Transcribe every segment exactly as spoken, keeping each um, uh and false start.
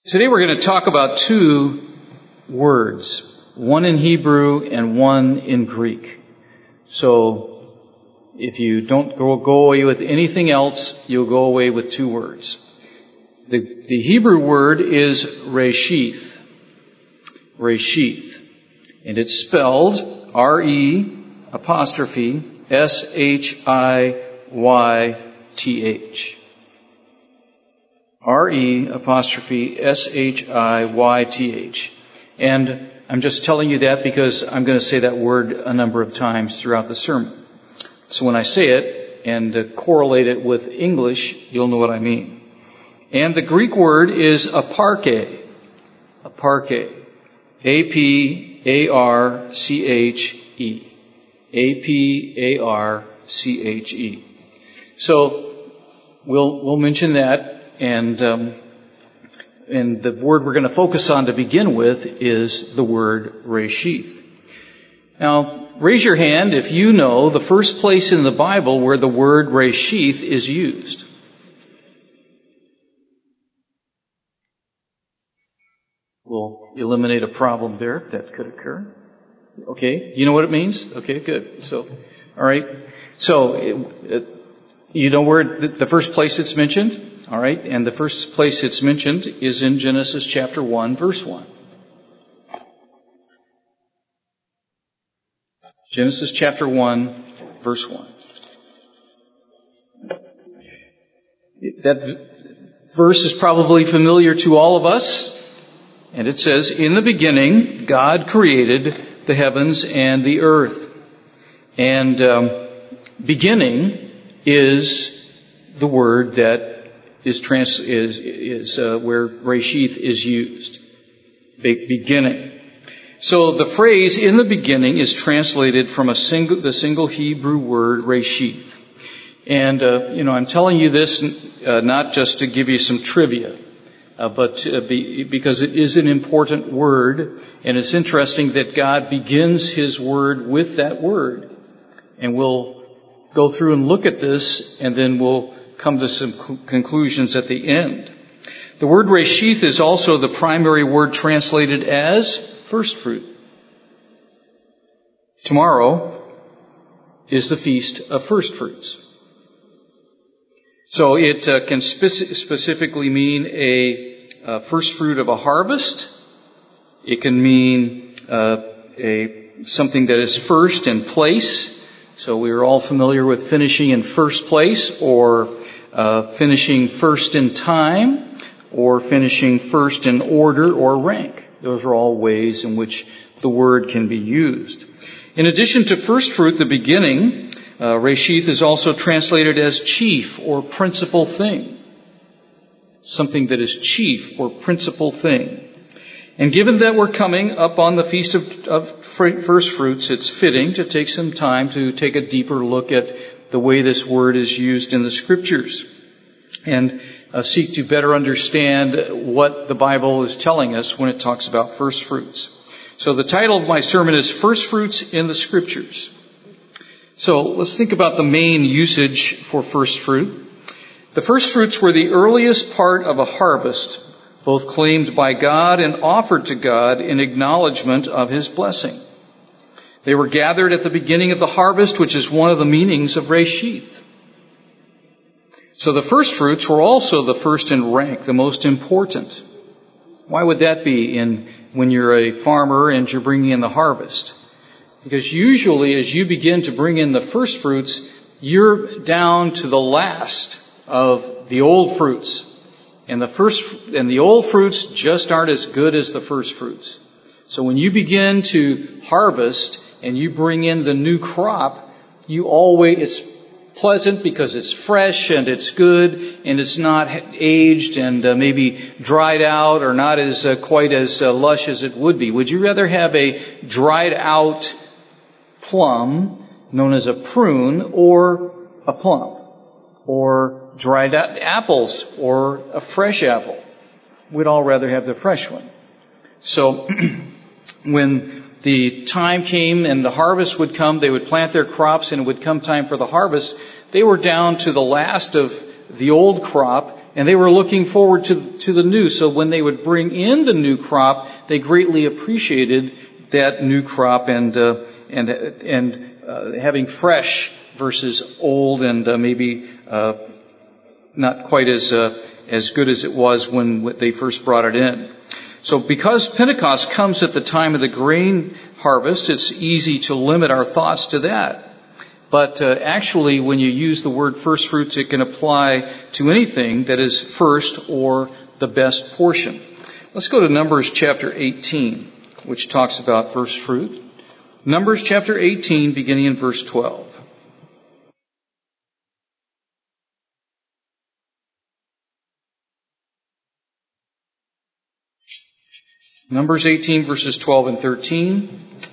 Today we're going to talk about two words, one in Hebrew and one in Greek. So if you don't go, go away with anything else, you'll go away with two words. The, the Hebrew word is reshith, reshith, and it's spelled R E apostrophe S H I Y T H. R E apostrophe S H I Y T H. And I'm just telling you that because I'm going to say that word a number of times throughout the sermon. So when I say it and uh, correlate it with English, you'll know what I mean. And the Greek word is aparche. Aparche. A P A R C H E. A P A R C H E. So we'll we'll mention that. And um, and the word we're going to focus on to begin with is the word reshith. Now, raise your hand if you know the first place in the Bible where the word reshith is used. We'll eliminate a problem there that could occur. Okay, you know what it means? Okay, good. So, all right. So, it, it, you know where the first place it's mentioned? All right, and the first place it's mentioned is in Genesis chapter one, verse one. Genesis chapter one, verse one. That verse is probably familiar to all of us, and it says, "In the beginning, God created the heavens and the earth." And um, beginning is the word that is trans is is uh, where reshith is used. Be- beginning. So the phrase "in the beginning" is translated from a single the single Hebrew word reshith. And uh, you know, I'm telling you this uh, not just to give you some trivia, uh, but to be, because it is an important word, and it's interesting that God begins His word with that word. And we'll go through and look at this, and then we'll come to some conclusions at the end. The word reshith is also the primary word translated as first fruit. Tomorrow is the feast of first fruits. So it uh, can speci- specifically mean a uh, first fruit of a harvest. It can mean uh, a something that is first in place. So we are all familiar with finishing in first place, or uh, finishing first in time, or finishing first in order or rank. Those are all ways in which the word can be used. In addition to first fruit, the beginning, uh, reshith is also translated as chief or principal thing. Something that is chief or principal thing. And given that we're coming up on the Feast of, of First Fruits, it's fitting to take some time to take a deeper look at the way this word is used in the Scriptures and uh, seek to better understand what the Bible is telling us when it talks about first fruits. So the title of my sermon is First Fruits in the Scriptures. So let's think about the main usage for first fruit. The first fruits were the earliest part of a harvest, both claimed by God and offered to God in acknowledgement of His blessing. They were gathered at the beginning of the harvest, which is one of the meanings of reshith. So the first fruits were also the first in rank, the most important. Why would that be in when you're a farmer and you're bringing in the harvest? Because usually as you begin to bring in the first fruits, you're down to the last of the old fruits. And the first, and the old fruits just aren't as good as the first fruits. So when you begin to harvest and you bring in the new crop, you always, it's pleasant because it's fresh and it's good and it's not aged and uh, maybe dried out or not as uh, quite as uh, lush as it would be. Would you rather have a dried out plum known as a prune or a plum? Or dried out apples, or a fresh apple? We'd all rather have the fresh one. So when the time came and the harvest would come, they would plant their crops and it would come time for the harvest, they were down to the last of the old crop And they were looking forward to, to the new. So when they would bring in the new crop, they greatly appreciated that new crop and, uh, and, and, uh, having fresh versus old and, uh, maybe, uh, not quite as, uh, as good as it was when they first brought it in. So because Pentecost comes at the time of the grain harvest, it's easy to limit our thoughts to that. But uh, actually, when you use the word first fruits, it can apply to anything that is first or the best portion. Let's go to Numbers chapter eighteen, which talks about first fruit. Numbers chapter eighteen, beginning in verse twelve. Numbers eighteen, verses twelve and thirteen.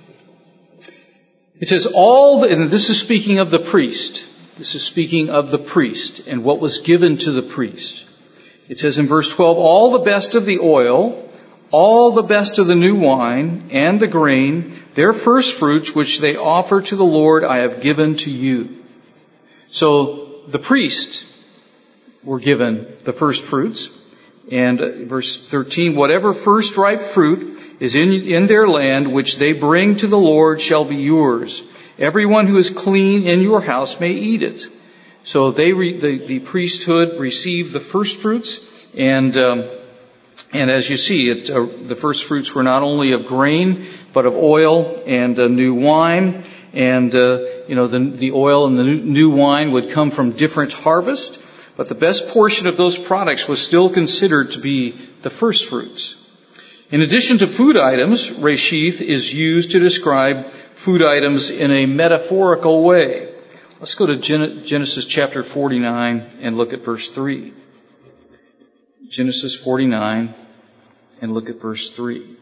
It says, all, the, and this is speaking of the priest. This is speaking of the priest and what was given to the priest. It says in verse twelve, all the best of the oil, all the best of the new wine and the grain, their first fruits which they offer to the Lord, I have given to you. So the priests were given the first fruits. And uh, verse thirteen, whatever first ripe fruit is in, in their land, which they bring to the Lord, shall be yours. Everyone who is clean in your house may eat it. So they, re, the, the priesthood received the first fruits, and um, and as you see, it, uh, the first fruits were not only of grain, but of oil and uh, new wine. And uh, you know, the, the oil and the new wine would come from different harvests. But the best portion of those products was still considered to be the first fruits. In addition to food items, reshith is used to describe food items in a metaphorical way. Let's go to Genesis chapter forty-nine and look at verse three. Genesis forty-nine and look at verse three.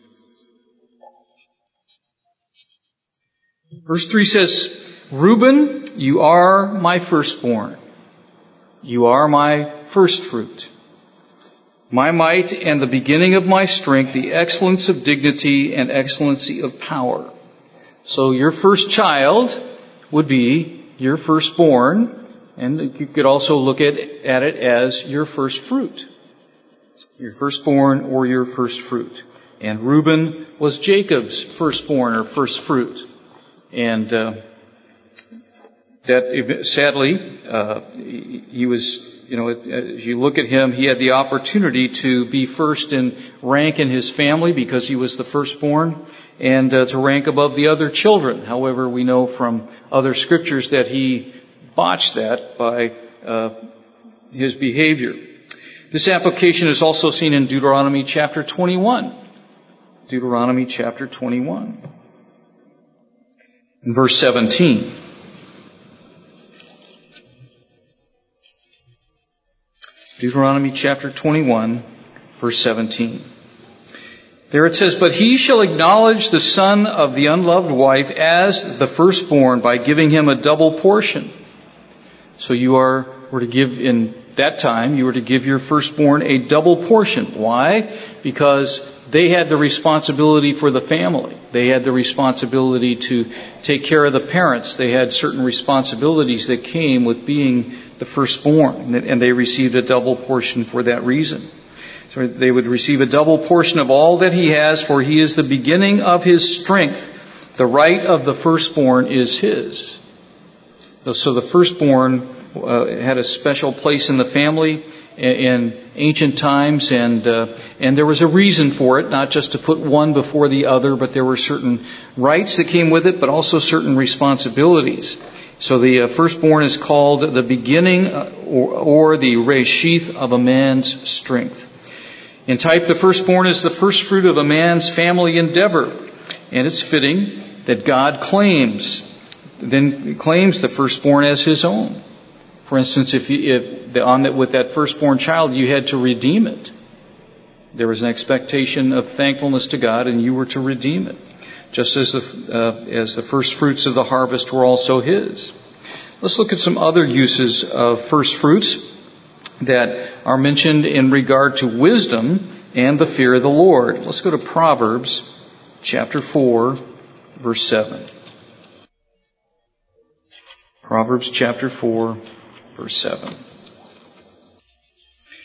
Verse three says, Reuben, you are my firstborn. You are my first fruit, my might and the beginning of my strength, the excellence of dignity and excellency of power. So your first child would be your firstborn, and you could also look at, at it as your first fruit. Your firstborn or your first fruit. And Reuben was Jacob's firstborn or first fruit. And uh, that sadly, uh, he was, you know, as you look at him, he had the opportunity to be first in rank in his family because he was the firstborn, and uh, to rank above the other children. However, we know from other scriptures that he botched that by uh, his behavior. This application is also seen in Deuteronomy chapter twenty-one. Deuteronomy chapter twenty-one. In verse seventeen. Deuteronomy chapter twenty-one, verse seventeen. There it says, but he shall acknowledge the son of the unloved wife as the firstborn by giving him a double portion. So you are, were to give, in that time, you were to give your firstborn a double portion. Why? Because they had the responsibility for the family. They had the responsibility to take care of the parents. They had certain responsibilities that came with being the firstborn, and they received a double portion for that reason. So they would receive a double portion of all that he has, for he is the beginning of his strength. The right of the firstborn is his. So the firstborn uh, had a special place in the family in ancient times, and uh, and there was a reason for it, not just to put one before the other, but there were certain rights that came with it, but also certain responsibilities. So the uh, firstborn is called the beginning or, or the reshith of a man's strength. In type, the firstborn is the first fruit of a man's family endeavor, and it's fitting that God claims, then claims the firstborn as his own. For instance, if, you, if the, on that, with that firstborn child, you had to redeem it. There was an expectation of thankfulness to God, and you were to redeem it, just as the uh, as the first fruits of the harvest were also his. Let's look at some other uses of first fruits that are mentioned in regard to wisdom and the fear of the Lord. Let's go to Proverbs chapter four, verse seven. Proverbs chapter four, verse seven.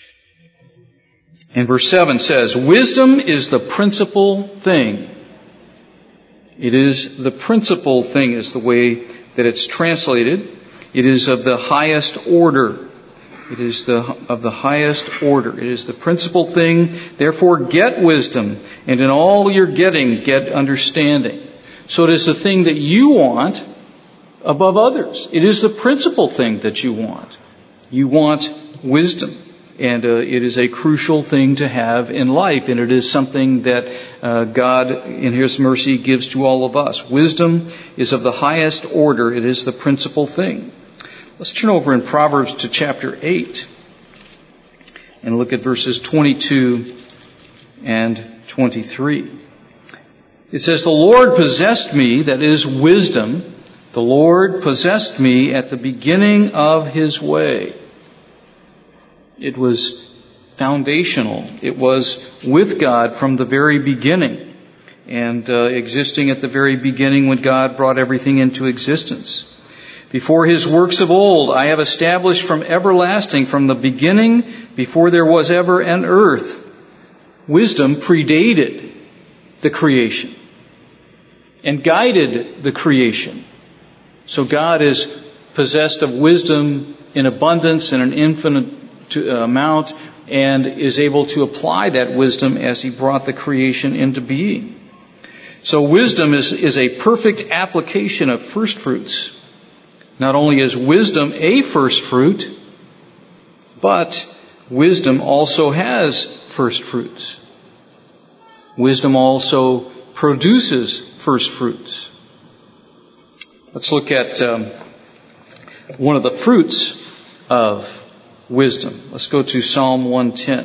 And verse seven says, wisdom is the principal thing. It is the principal thing is the way that it's translated. It is of the highest order. It is the of the highest order. It is the principal thing. Therefore, get wisdom, and in all you're getting, get understanding. So it is the thing that you want above others. It is the principal thing that you want. You want wisdom. And uh, it is a crucial thing to have in life, and it is something that uh, God, in His mercy, gives to all of us. Wisdom is of the highest order. It is the principal thing. Let's turn over in Proverbs to chapter eight and look at verses twenty-two and twenty-three. It says, the Lord possessed me, that is wisdom. The Lord possessed me at the beginning of His way. It was foundational. It was with God from the very beginning and uh, existing at the very beginning when God brought everything into existence. Before His works of old, I have established from everlasting, from the beginning, before there was ever an earth. Wisdom predated the creation and guided the creation. So God is possessed of wisdom in abundance and an infinite To, uh, amount, and is able to apply that wisdom as He brought the creation into being. So wisdom is, is a perfect application of first fruits. Not only is wisdom a first fruit, but wisdom also has first fruits. Wisdom also produces first fruits. Let's look at um, one of the fruits of wisdom. Let's go to Psalm one ten.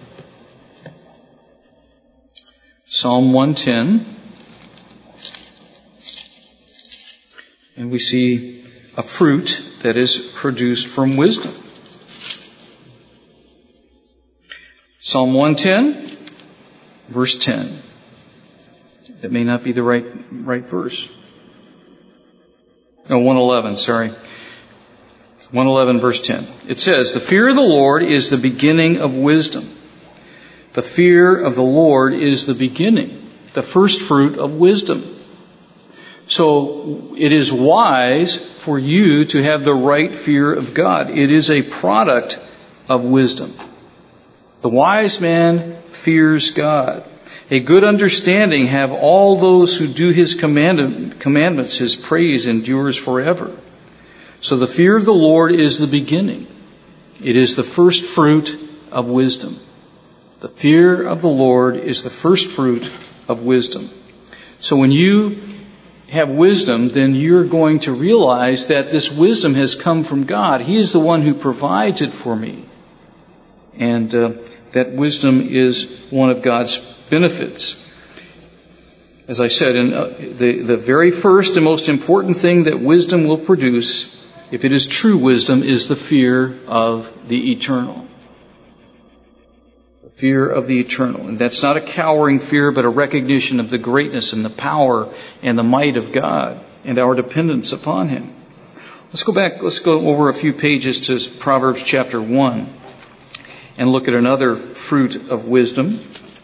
Psalm one ten. And we see a fruit that is produced from wisdom. Psalm one ten, verse ten. That may not be the right, right verse. No, one eleven, sorry. one eleven verse ten. It says, the fear of the Lord is the beginning of wisdom. The fear of the Lord is the beginning, the first fruit of wisdom. So it is wise for you to have the right fear of God. It is a product of wisdom. The wise man fears God. A good understanding have all those who do His command- commandments. His praise endures forever. So the fear of the Lord is the beginning. It is the first fruit of wisdom. The fear of the Lord is the first fruit of wisdom. So when you have wisdom, then you're going to realize that this wisdom has come from God. He is the one who provides it for me. And uh, that wisdom is one of God's benefits. As I said, in, uh, the, the very first and most important thing that wisdom will produce, if it is true wisdom, is the fear of the eternal. The fear of the eternal. And that's not a cowering fear, but a recognition of the greatness and the power and the might of God and our dependence upon Him. Let's go back, let's go over a few pages to Proverbs chapter one and look at another fruit of wisdom.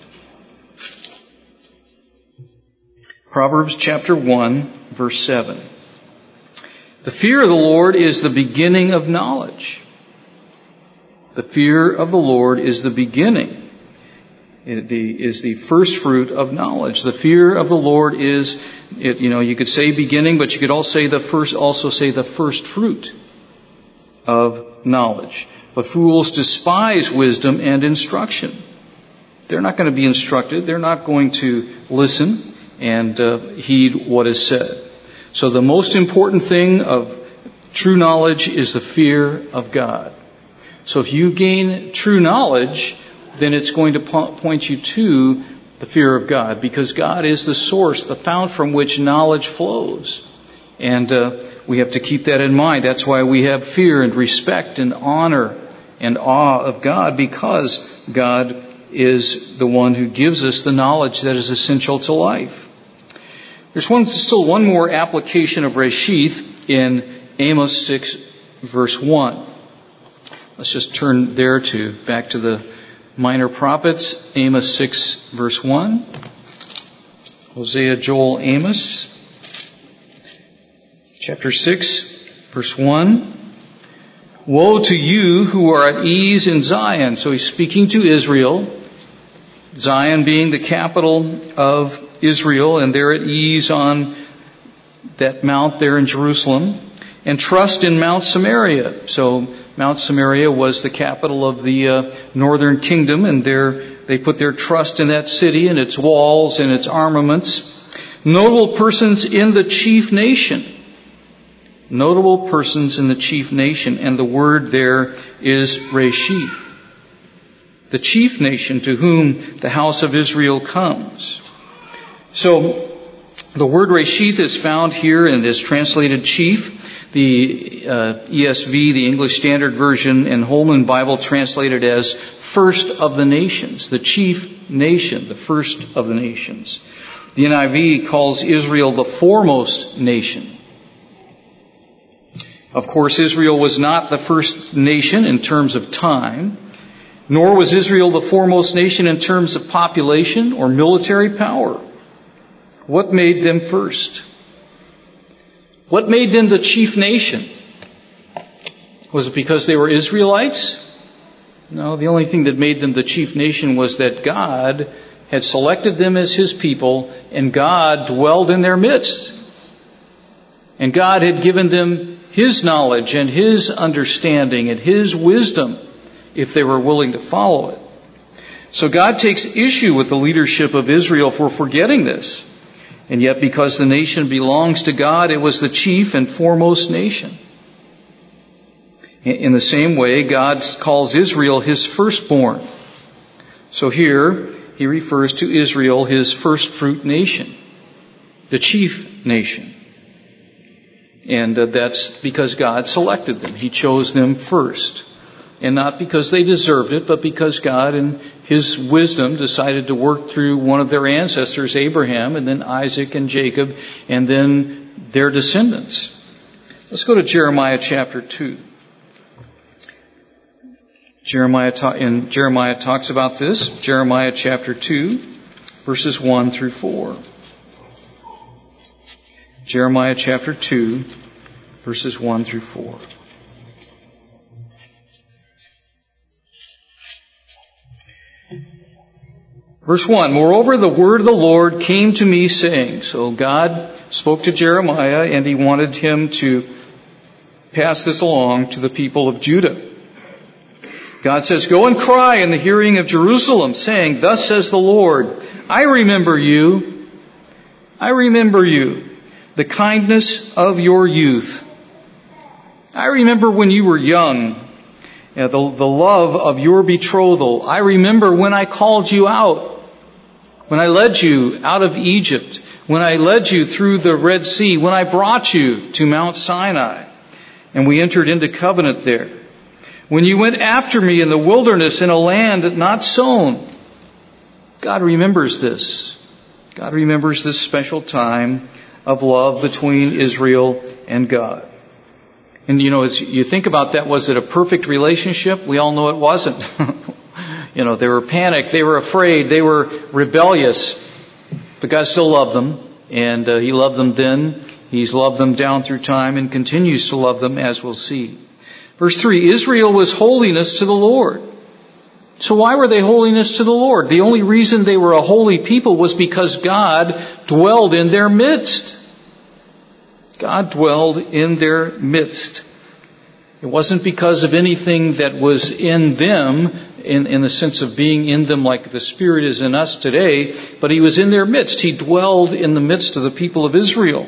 Proverbs chapter one, verse seven. The fear of the Lord is the beginning of knowledge. The fear of the Lord is the beginning. It the, is the first fruit of knowledge. The fear of the Lord is, it, you know, you could say beginning, but you could also say the first, also say the first fruit of knowledge. But fools despise wisdom and instruction. They're not going to be instructed. They're not going to listen and uh, heed what is said. So the most important thing of true knowledge is the fear of God. So if you gain true knowledge, then it's going to po- point you to the fear of God, because God is the source, the fount from which knowledge flows. And uh, we have to keep that in mind. That's why we have fear and respect and honor and awe of God, because God is the one who gives us the knowledge that is essential to life. There's one, still one more application of Reshith in Amos six, verse one. Let's just turn there to, back to the minor prophets, Amos six, verse one. Hosea, Joel, Amos. Chapter six, verse one. Woe to you who are at ease in Zion. So he's speaking to Israel. Zion being the capital of Israel, and they're at ease on that mount there in Jerusalem. And trust in Mount Samaria. So Mount Samaria was the capital of the uh, northern kingdom, and there they put their trust in that city and its walls and its armaments. Notable persons in the chief nation. Notable persons in the chief nation, and the word there is Reshith. The chief nation to whom the house of Israel comes. So the word Reshith is found here and is translated chief. The uh, E S V, the English Standard Version, and Holman Bible translated as first of the nations, the chief nation, the first of the nations. The N I V calls Israel the foremost nation. Of course, Israel was not the first nation in terms of time, nor was Israel the foremost nation in terms of population or military power. What made them first? What made them the chief nation? Was it because they were Israelites? No, the only thing that made them the chief nation was that God had selected them as His people, and God dwelled in their midst. And God had given them His knowledge and His understanding and His wisdom if they were willing to follow it. So God takes issue with the leadership of Israel for forgetting this. And yet, because the nation belongs to God, it was the chief and foremost nation. In the same way, God calls Israel His firstborn. So here, He refers to Israel, His first fruit nation, the chief nation. And uh, that's because God selected them. He chose them first. And not because they deserved it, but because God in His wisdom decided to work through one of their ancestors, Abraham, and then Isaac and Jacob, and then their descendants. Let's go to Jeremiah chapter two. Jeremiah ta- and Jeremiah talks about this. Jeremiah chapter two, verses one through four. Jeremiah chapter two, verses one through four. Verse one, moreover, the word of the Lord came to me saying, so God spoke to Jeremiah and He wanted him to pass this along to the people of Judah. God says, go and cry in the hearing of Jerusalem, saying, thus says the Lord, I remember you, I remember you, the kindness of your youth. I remember when you were young, the, the love of your betrothal. I remember when I called you out, when I led you out of Egypt, when I led you through the Red Sea, when I brought you to Mount Sinai, and we entered into covenant there. When you went after me in the wilderness in a land not sown. God remembers this. God remembers this special time of love between Israel and God. And you know, as you think about that, was it a perfect relationship? We all know it wasn't. You know, they were panicked, they were afraid, they were rebellious. But God still loved them, and uh, He loved them then. He's loved them down through time and continues to love them, as we'll see. Verse three, Israel was holiness to the Lord. So why were they holiness to the Lord? The only reason they were a holy people was because God dwelled in their midst. God dwelled in their midst. It wasn't because of anything that was in them, in, in the sense of being in them like the Spirit is in us today, but He was in their midst. He dwelled in the midst of the people of Israel.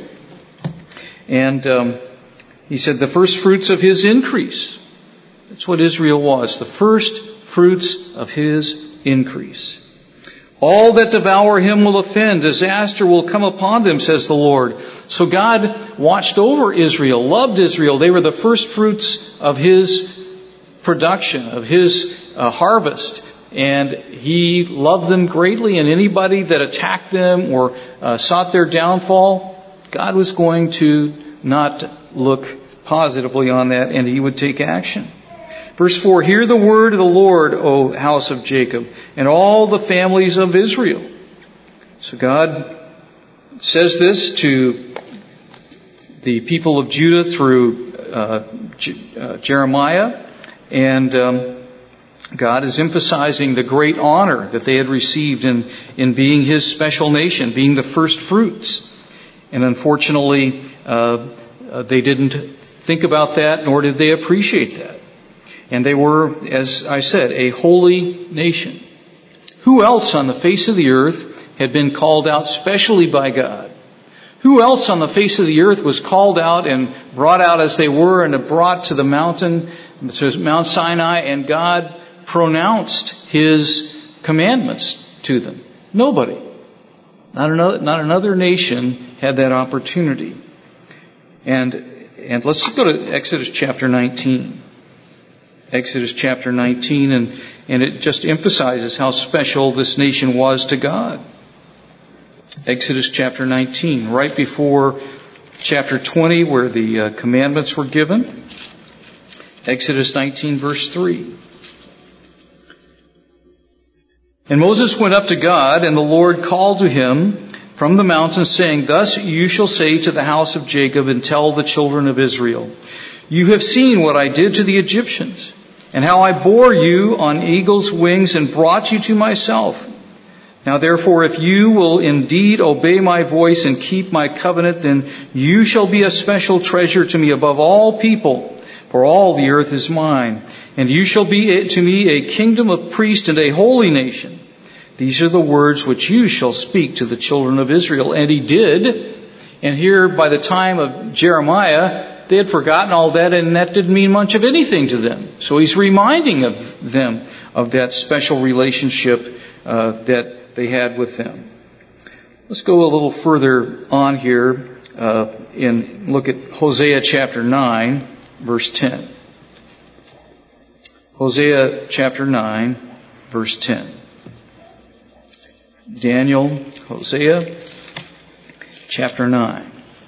And um, He said the first fruits of His increase. That's what Israel was, the first fruits of His increase. All that devour Him will offend. Disaster will come upon them, says the Lord. So God watched over Israel, loved Israel. They were the first fruits of His production, of His uh, harvest. And He loved them greatly. And anybody that attacked them or uh, sought their downfall, God was going to not look positively on that, and He would take action. Verse four, hear the word of the Lord, O house of Jacob, and all the families of Israel. So God says this to the people of Judah through uh, J- uh, Jeremiah, and um, God is emphasizing the great honor that they had received in, in being His special nation, being the first fruits. And unfortunately, uh, uh, they didn't think about that, nor did they appreciate that. And they were, as I said, a holy nation. Who else on the face of the earth had been called out specially by God? Who else on the face of the earth was called out and brought out as they were and brought to the mountain, to Mount Sinai, and God pronounced His commandments to them? Nobody. Not another, not another nation had that opportunity. And, and let's go to Exodus chapter nineteen. Exodus chapter nineteen, and, and it just emphasizes how special this nation was to God. Exodus chapter nineteen, right before chapter twenty, where the uh, commandments were given. Exodus nineteen, verse three. And Moses went up to God, and the Lord called to him from the mountain, saying, Thus you shall say to the house of Jacob, and tell the children of Israel, You have seen what I did to the Egyptians, and how I bore you on eagle's wings and brought you to myself. Now therefore, if you will indeed obey my voice and keep my covenant, then you shall be a special treasure to me above all people, for all the earth is mine. And you shall be to me a kingdom of priests and a holy nation. These are the words which you shall speak to the children of Israel. And he did. And here, by the time of Jeremiah, they had forgotten all that, and that didn't mean much of anything to them. So he's reminding of them of that special relationship uh, that they had with them. Let's go a little further on here uh, and look at Hosea chapter nine, verse ten. Hosea chapter nine, verse ten. Daniel, Hosea chapter nine.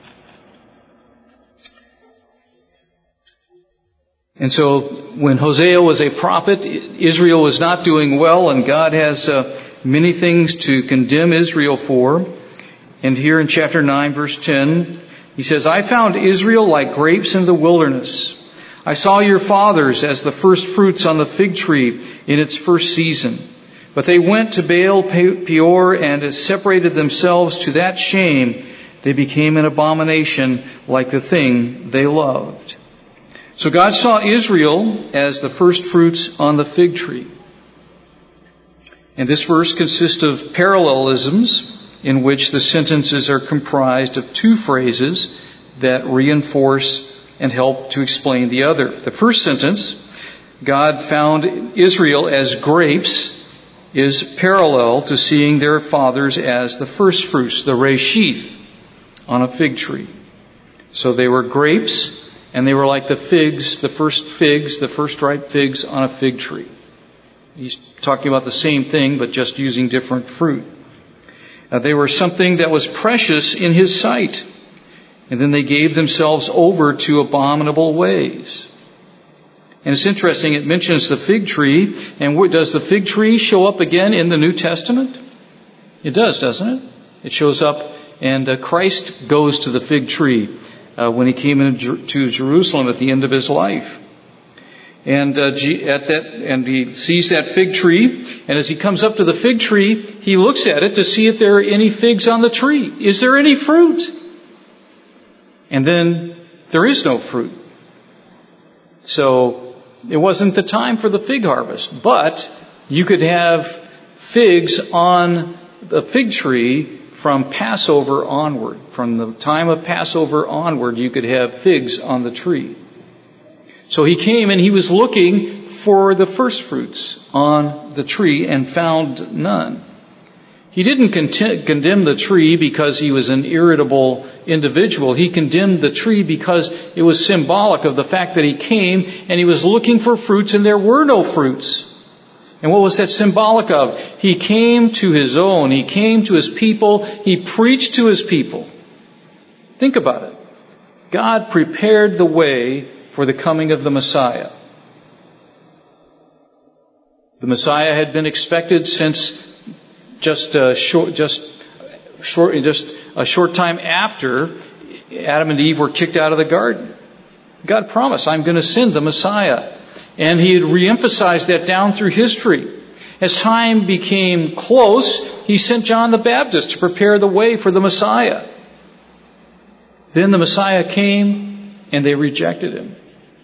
And so when Hosea was a prophet, Israel was not doing well, and God has uh, many things to condemn Israel for. And here in chapter nine, verse ten, he says, I found Israel like grapes in the wilderness. I saw your fathers as the first fruits on the fig tree in its first season. But they went to Baal Peor and separated themselves to that shame. They became an abomination like the thing they loved. So God saw Israel as the first fruits on the fig tree. And this verse consists of parallelisms in which the sentences are comprised of two phrases that reinforce and help to explain the other. The first sentence, God found Israel as grapes, is parallel to seeing their fathers as the first fruits, the reshith, on a fig tree. So they were grapes, and they were like the figs, the first figs, the first ripe figs on a fig tree. He's talking about the same thing, but just using different fruit. Uh, they were something that was precious in His sight. And then they gave themselves over to abominable ways. And it's interesting, it mentions the fig tree. And what, does the fig tree show up again in the New Testament? It does, doesn't it? It shows up, and uh, Christ goes to the fig tree uh, when He came into to Jerusalem at the end of His life. And uh, at that, and He sees that fig tree, and as He comes up to the fig tree, He looks at it to see if there are any figs on the tree. Is there any fruit? And then there is no fruit. So it wasn't the time for the fig harvest, but you could have figs on the fig tree from Passover onward. From the time of Passover onward, you could have figs on the tree. So He came and He was looking for the first fruits on the tree and found none. He didn't condemn the tree because He was an irritable individual. He condemned the tree because it was symbolic of the fact that He came and He was looking for fruits and there were no fruits. And what was that symbolic of? He came to His own. He came to His people. He preached to His people. Think about it. God prepared the way for the coming of the Messiah. The Messiah had been expected since just a short, just short, just a short time after Adam and Eve were kicked out of the garden. God promised, I'm going to send the Messiah. And he had reemphasized that down through history. As time became close, he sent John the Baptist to prepare the way for the Messiah. Then the Messiah came, and they rejected him.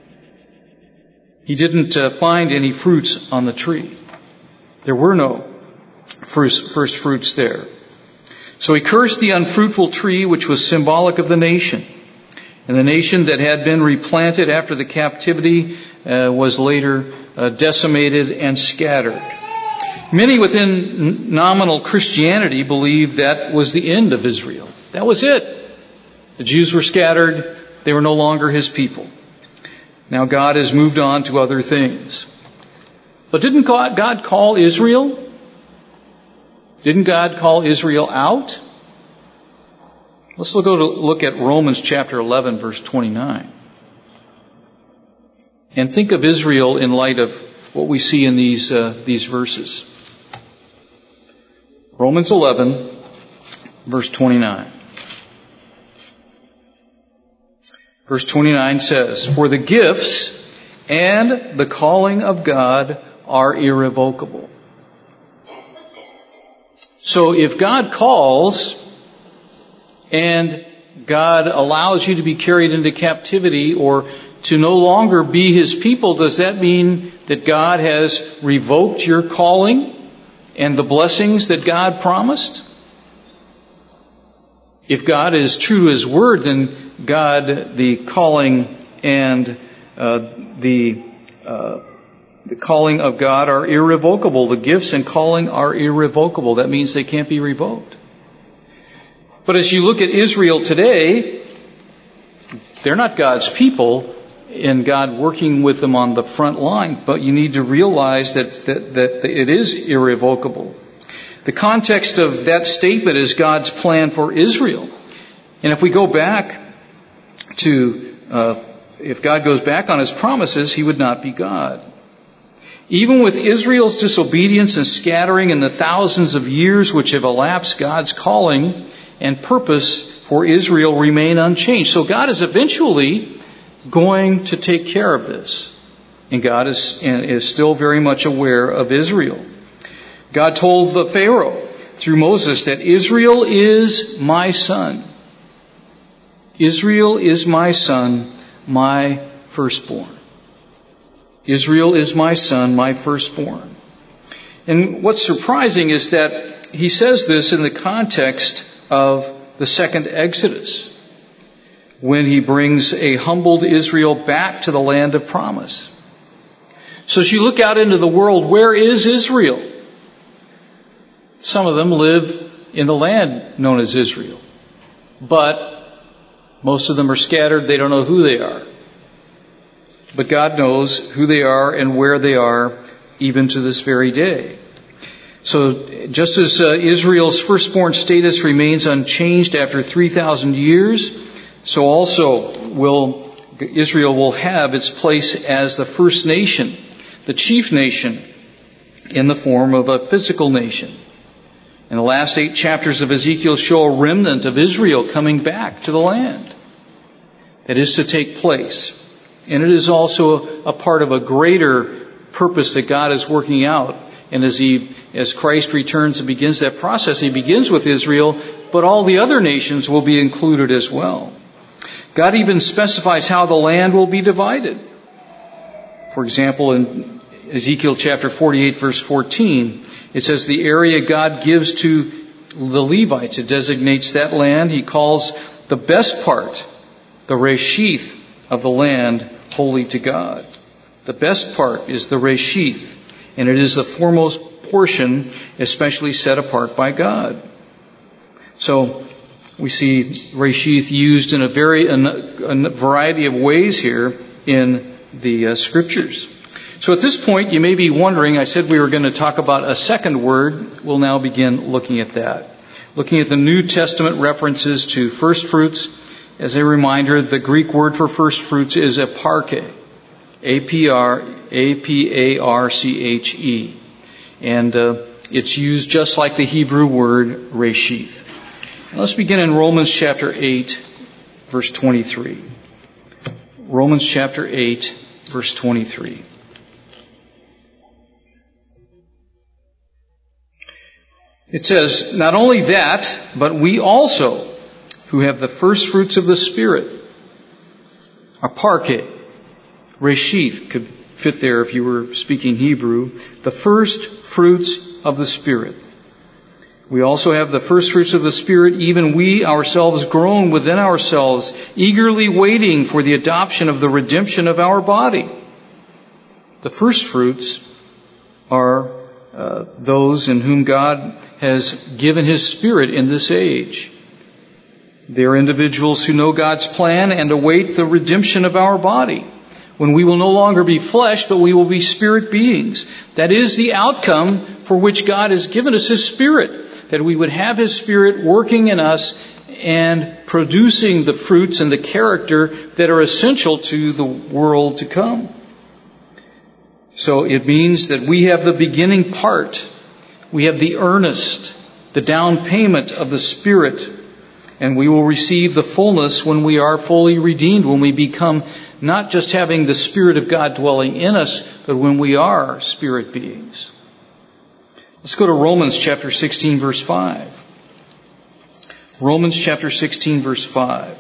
He didn't uh, find any fruits on the tree. There were no first, first fruits there. So he cursed the unfruitful tree, which was symbolic of the nation. And the nation that had been replanted after the captivity uh, was later uh, decimated and scattered. Many within nominal Christianity believed that was the end of Israel. That was it. The Jews were scattered. They were no longer his people. Now God has moved on to other things. But didn't God, God call Israel? Didn't God call Israel out? Let's look, look at Romans chapter eleven, verse twenty-nine. And think of Israel in light of what we see in these, uh, these verses. Romans eleven, verse twenty-nine. Verse twenty-nine says, "For the gifts and the calling of God are irrevocable." So if God calls and God allows you to be carried into captivity or to no longer be his people, does that mean that God has revoked your calling and the blessings that God promised? If God is true to his word, then God, the calling and uh, the uh, the calling of God are irrevocable. The gifts and calling are irrevocable. That means they can't be revoked. But as you look at Israel today, they're not God's people and God working with them on the front line, but you need to realize that, that, that it is irrevocable. The context of that statement is God's plan for Israel. And if we go back to, uh, if God goes back on his promises, he would not be God. Even with Israel's disobedience and scattering in the thousands of years which have elapsed, God's calling and purpose for Israel remain unchanged. So God is eventually going to take care of this. And God is, is still very much aware of Israel. God told the Pharaoh through Moses that Israel is my son. Israel is my son, my firstborn. Israel is my son, my firstborn. And what's surprising is that he says this in the context of the second Exodus, when he brings a humbled Israel back to the land of promise. So as you look out into the world, where is Israel? Some of them live in the land known as Israel. But most of them are scattered. They don't know who they are. But God knows who they are and where they are even to this very day. So just as uh, Israel's firstborn status remains unchanged after three thousand years, so also will Israel will have its place as the first nation, the chief nation, in the form of a physical nation. And the last eight chapters of Ezekiel show a remnant of Israel coming back to the land. That is to take place. And it is also a, a part of a greater purpose that God is working out. And as he, as Christ returns and begins that process, he begins with Israel, but all the other nations will be included as well. God even specifies how the land will be divided. For example, in Ezekiel chapter forty-eight, verse fourteen, it says the area God gives to the Levites, it designates that land. He calls the best part, the reshith of the land, holy to God. The best part is the reshith, and it is the foremost portion, especially set apart by God. So we see reshith used in a very a, a variety of ways here in the uh, scriptures. So at this point, you may be wondering, I said we were going to talk about a second word. We'll now begin looking at that. Looking at the New Testament references to first fruits. As a reminder, the Greek word for first fruits is eparche. A P R A P A R C H E. And uh, it's used just like the Hebrew word reshith. Let's begin in Romans chapter eight, verse twenty-three. Romans chapter eight, verse twenty-three. It says, not only that, but we also, who have the first fruits of the Spirit, aparke, reshith, could fit there if you were speaking Hebrew, the first fruits of the Spirit. We also have the first fruits of the Spirit, even we ourselves groan within ourselves, eagerly waiting for the adoption of the redemption of our body. The first fruits are uh, those in whom God has given His Spirit in this age. They are individuals who know God's plan and await the redemption of our body, when we will no longer be flesh, but we will be spirit beings. That is the outcome for which God has given us His Spirit, that we would have His Spirit working in us and producing the fruits and the character that are essential to the world to come. So it means that we have the beginning part. We have the earnest, the down payment of the Spirit, and we will receive the fullness when we are fully redeemed, when we become not just having the Spirit of God dwelling in us, but when we are spirit beings. Let's go to Romans chapter sixteen, verse five. Romans chapter sixteen, verse five.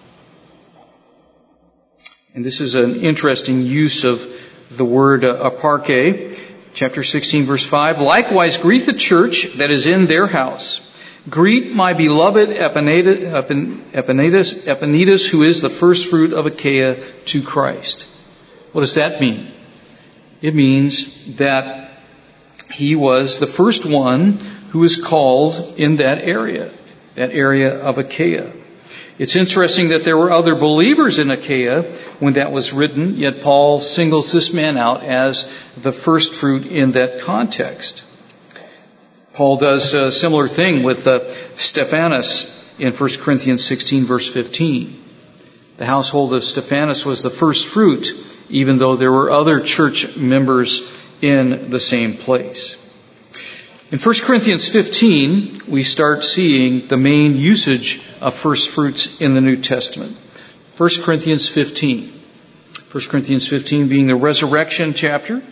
And this is an interesting use of the word uh, aparke. Chapter sixteen, verse five. Likewise, greet the church that is in their house. Greet my beloved Epaenetus, Epaenetus, who is the first fruit of Achaia to Christ. What does that mean? It means that he was the first one who was called in that area, that area of Achaia. It's interesting that there were other believers in Achaia when that was written, yet Paul singles this man out as the first fruit in that context. Paul does a similar thing with uh, Stephanas in First Corinthians sixteen, verse fifteen. The household of Stephanas was the first fruit, even though there were other church members in the same place. In First Corinthians fifteen, we start seeing the main usage of first fruits in the New Testament. First Corinthians fifteen. First Corinthians fifteen being the resurrection chapter.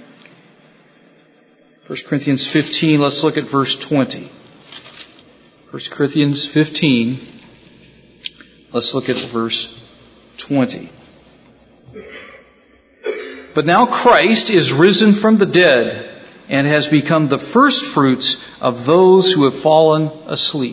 First Corinthians fifteen, let's look at verse twenty. First Corinthians fifteen, let's look at verse twenty. But now Christ is risen from the dead and has become the first fruits of those who have fallen asleep.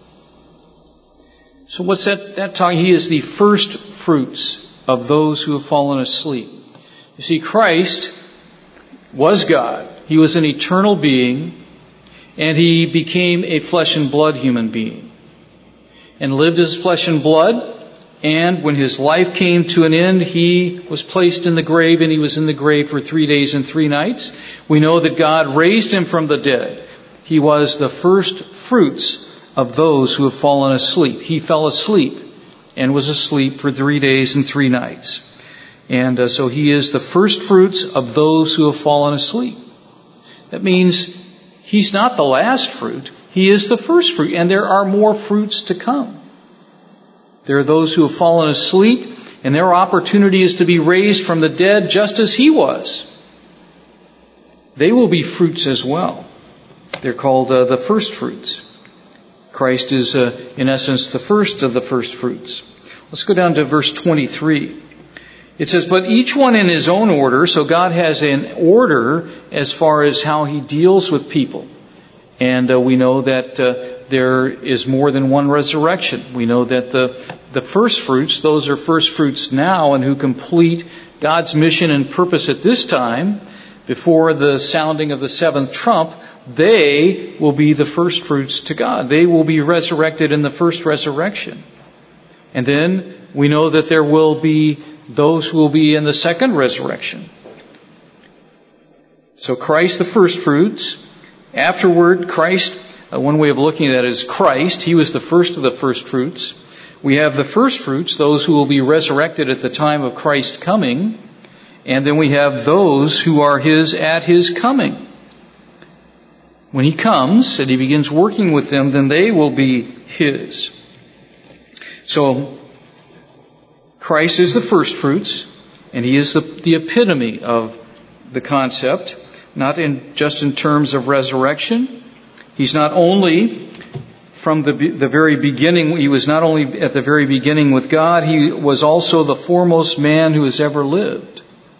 So what's that, that talking? He is the first fruits of those who have fallen asleep. You see, Christ was God. He was an eternal being, and He became a flesh and blood human being and lived as flesh and blood. And when His life came to an end, He was placed in the grave, and He was in the grave for three days and three nights. We know that God raised Him from the dead. He was the first fruits of those who have fallen asleep. He fell asleep and was asleep for three days and three nights. And uh, so He is the first fruits of those who have fallen asleep. That means He's not the last fruit. He is the first fruit. And there are more fruits to come. There are those who have fallen asleep, and their opportunity is to be raised from the dead just as He was. They will be fruits as well. They're called uh, the first fruits. Christ is, uh, in essence, the first of the first fruits. Let's go down to verse twenty-three. It says, but each one in his own order. So God has an order as far as how He deals with people. And uh, we know that uh, there is more than one resurrection. We know that the, the first fruits, those are first fruits now and who complete God's mission and purpose at this time, before the sounding of the seventh trump, they will be the first fruits to God. They will be resurrected in the first resurrection. And then we know that there will be those who will be in the second resurrection. So Christ, the first fruits. Afterward, Christ, uh, one way of looking at it is Christ. He was the first of the first fruits. We have the first fruits, those who will be resurrected at the time of Christ coming. And then we have those who are His at His coming. when he comes and he begins working with them, then they will be his. So, Christ is the first fruits, and he is the, the epitome of the concept, not in just in terms of resurrection. He's not only from the, the very beginning, he was not only at the very beginning with God, he was also the foremost man who has ever lived.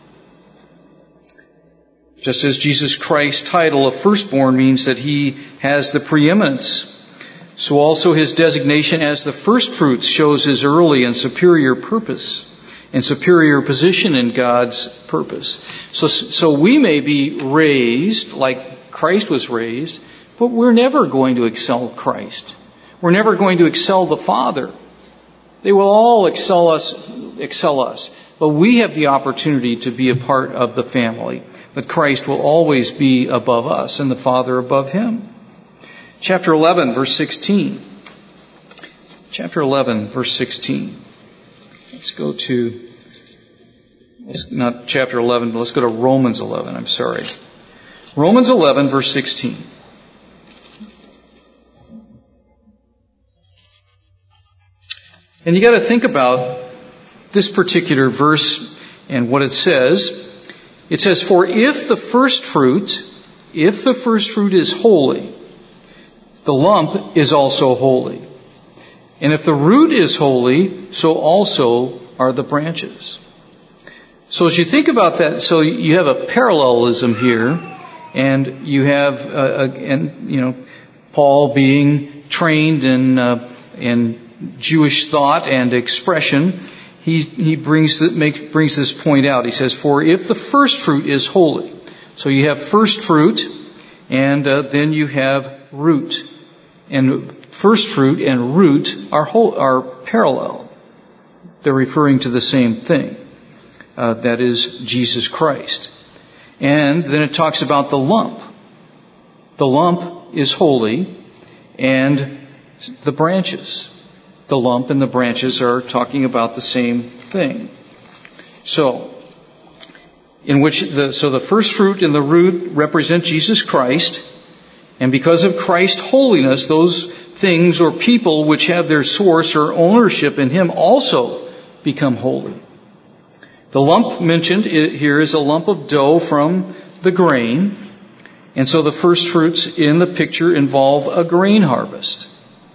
Just as Jesus Christ's title of firstborn means that he has the preeminence, so also his designation as the first fruits shows his early and superior purpose and superior position in God's purpose. So, so we may be raised like Christ was raised, but we're never going to excel Christ. We're never going to excel the Father. They will all excel us, excel us. But we have the opportunity to be a part of the family. But Christ will always be above us and the Father above him. Chapter eleven, verse sixteen. Chapter eleven, verse sixteen. Let's go to, let's, not chapter eleven, but let's go to Romans eleven. I'm sorry. Romans eleven, verse sixteen. And you got to think about this particular verse and what it says. It says, "For if the first fruit, if the first fruit is holy, the lump is also holy. And if the root is holy, so also are the branches." So as you think about that, so you have a parallelism here, and you have, uh, and you know, Paul being trained in uh, in Jewish thought and expression. He he brings the, make, brings this point out. He says, "For if the first fruit is holy," so you have first fruit, and uh, then you have root. And first fruit and root are whole, are parallel. They're referring to the same thing. Uh, that is Jesus Christ. And then it talks about the lump. The lump is holy, and the branches. The lump and the branches are talking about the same thing. So, in which the so the first fruit and the root represent Jesus Christ. And because of Christ's holiness, those things or people which have their source or ownership in him also become holy. The lump mentioned here is a lump of dough from the grain. And so the first fruits in the picture involve a grain harvest.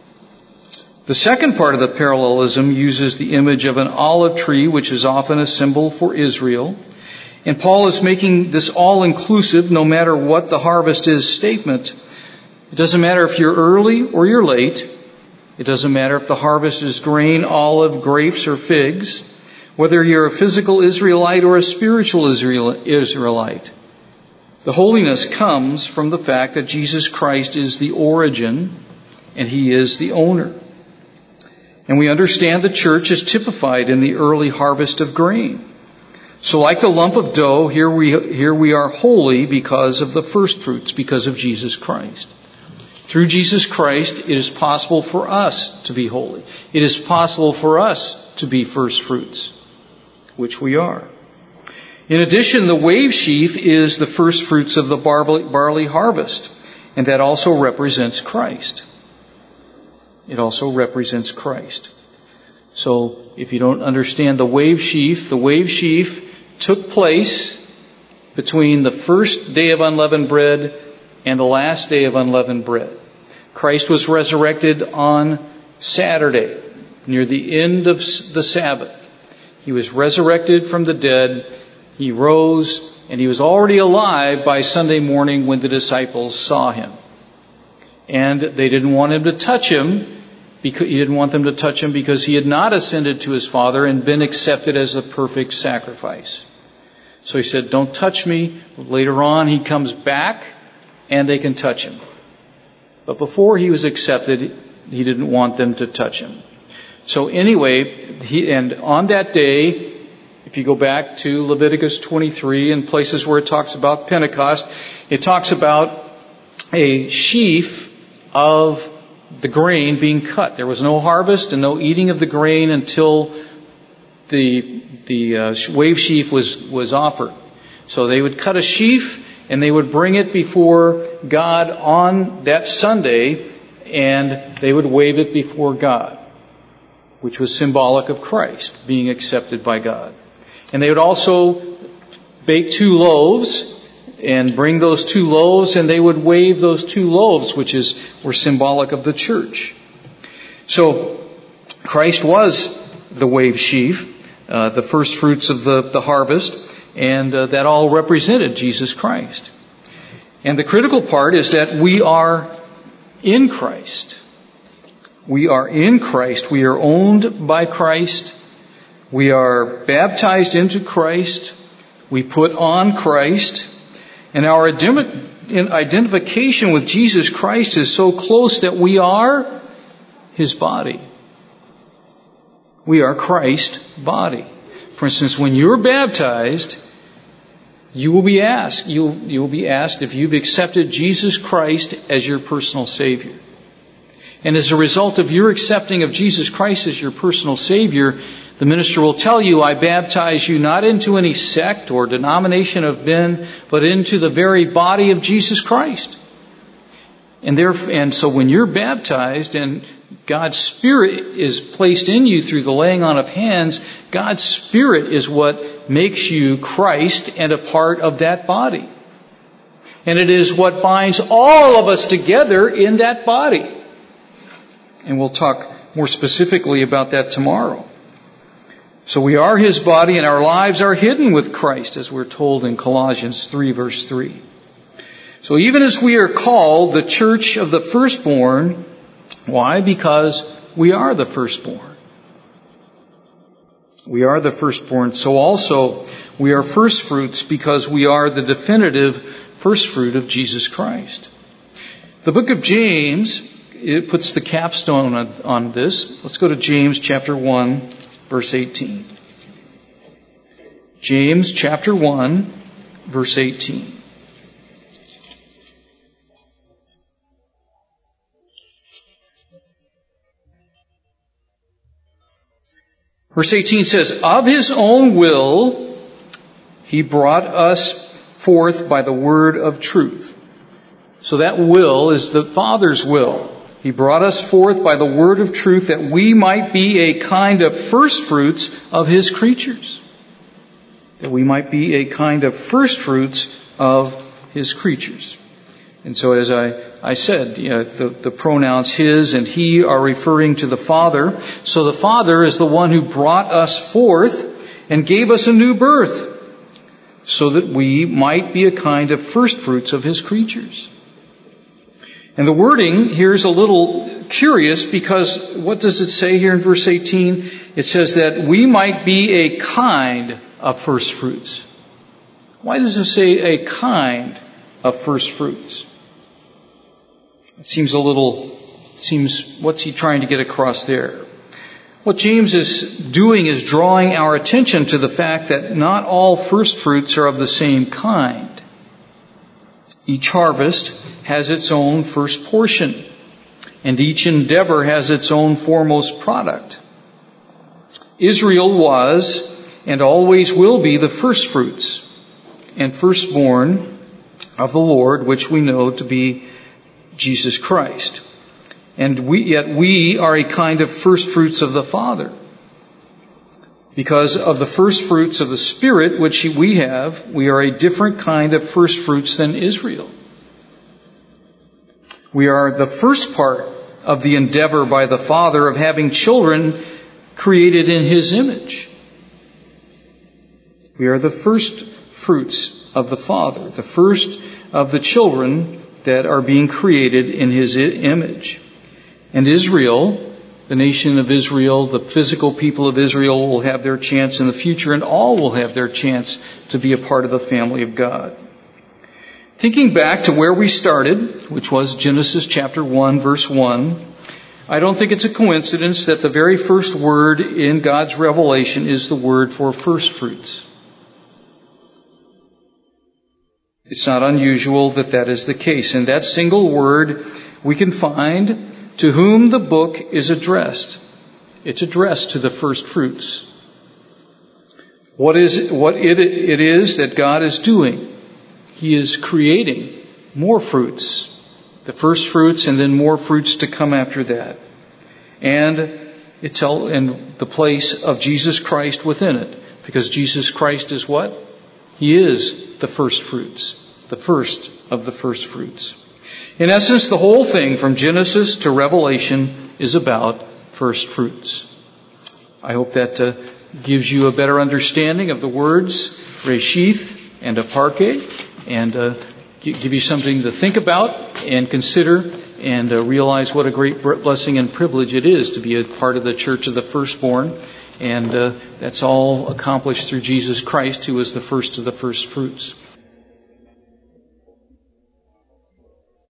The second part of the parallelism uses the image of an olive tree, which is often a symbol for Israel. And Paul is making this all-inclusive, no matter what the harvest is, statement. It doesn't matter if you're early or you're late. It doesn't matter if the harvest is grain, olive, grapes, or figs. Whether you're a physical Israelite or a spiritual Israelite. The holiness comes from the fact that Jesus Christ is the origin and he is the owner. And we understand the church is typified in the early harvest of grain. So like the lump of dough, here we, here we are holy because of the first fruits, because of Jesus Christ. Through Jesus Christ, it is possible for us to be holy. It is possible for us to be first fruits, which we are. In addition, the wave sheaf is the first fruits of the barley harvest, and that also represents Christ. It also represents Christ. So, if you don't understand the wave sheaf, the wave sheaf took place between the first day of unleavened bread and the last day of unleavened bread. Christ was resurrected on Saturday, near the end of the Sabbath. He was resurrected from the dead. He rose, and he was already alive by Sunday morning when the disciples saw him. And they didn't want him to touch him. Because he didn't want them to touch him because he had not ascended to his Father and been accepted as the perfect sacrifice. So he said, "Don't touch me." Later on, he comes back and they can touch him. But before he was accepted, he didn't want them to touch him. So anyway, he, and on that day, if you go back to Leviticus twenty-three and places where it talks about Pentecost, it talks about a sheaf of the grain being cut. There was no harvest and no eating of the grain until the the uh, wave sheaf was was offered. So they would cut a sheaf, and they would bring it before God on that Sunday, and they would wave it before God, which was symbolic of Christ being accepted by God. And they would also bake two loaves and bring those two loaves, and they would wave those two loaves, which is were symbolic of the church. So Christ was the wave sheaf, uh, the first fruits of the, the harvest, and uh, that all represented Jesus Christ. And the critical part is that we are in Christ. We are in Christ. We are owned by Christ. We are baptized into Christ. We put on Christ. And our identification with Jesus Christ is so close that we are His body. We are Christ's body. For instance, when you're baptized, you will be asked, you, you will be asked if you've accepted Jesus Christ as your personal Savior. And as a result of your accepting of Jesus Christ as your personal Savior, the minister will tell you, I baptize you not into any sect or denomination of men, but into the very body of Jesus Christ. And there, and so when you're baptized and God's Spirit is placed in you through the laying on of hands, God's Spirit is what makes you Christ and a part of that body. And it is what binds all of us together in that body. And we'll talk more specifically about that tomorrow. So we are His body, and our lives are hidden with Christ, as we're told in Colossians three, verse three. So even as we are called the church of the firstborn, why? Because we are the firstborn. We are the firstborn. So also we are firstfruits because we are the definitive firstfruit of Jesus Christ. The book of James, it puts the capstone on, on this. Let's go to James chapter one, verse eighteen. James chapter one, verse eighteen. Verse eighteen says, of His own will He brought us forth by the word of truth. So that will is the Father's will. He brought us forth by the word of truth that we might be a kind of firstfruits of His creatures. That we might be a kind of firstfruits of His creatures. And so as I, I said, you know, the, the pronouns His and He are referring to the Father. So the Father is the one who brought us forth and gave us a new birth so that we might be a kind of firstfruits of His creatures. And the wording here is a little curious because what does it say here in verse eighteen? It says that we might be a kind of firstfruits. Why does it say a kind of firstfruits? It seems a little, seems, what's he trying to get across there? What James is doing is drawing our attention to the fact that not all firstfruits are of the same kind. Each harvest has its own first portion, and each endeavor has its own foremost product. Israel was and always will be the firstfruits and firstborn of the Lord, which we know to be Jesus Christ. And we, yet we are a kind of firstfruits of the Father. Because of the firstfruits of the Spirit, which we have, we are a different kind of firstfruits than Israel. We are the first part of the endeavor by the Father of having children created in His image. We are the first fruits of the Father, the first of the children that are being created in His image. And Israel, the nation of Israel, the physical people of Israel will have their chance in the future, and all will have their chance to be a part of the family of God. Thinking back to where we started, which was Genesis chapter one, verse one, I don't think it's a coincidence that the very first word in God's revelation is the word for firstfruits. It's not unusual that that is the case. In that single word, we can find to whom the book is addressed. It's addressed to the first fruits. What is what it, it is that God is doing. He is creating more fruits. The first fruits and then more fruits to come after that. And it's all in the place of Jesus Christ within it. Because Jesus Christ is what? He is the first fruits. The first of the first fruits. In essence, the whole thing from Genesis to Revelation is about first fruits. I hope that uh, gives you a better understanding of the words Reshith and Aparche, and uh, give you something to think about and consider, and uh, realize what a great blessing and privilege it is to be a part of the Church of the Firstborn. And uh, that's all accomplished through Jesus Christ, who is the first of the first fruits.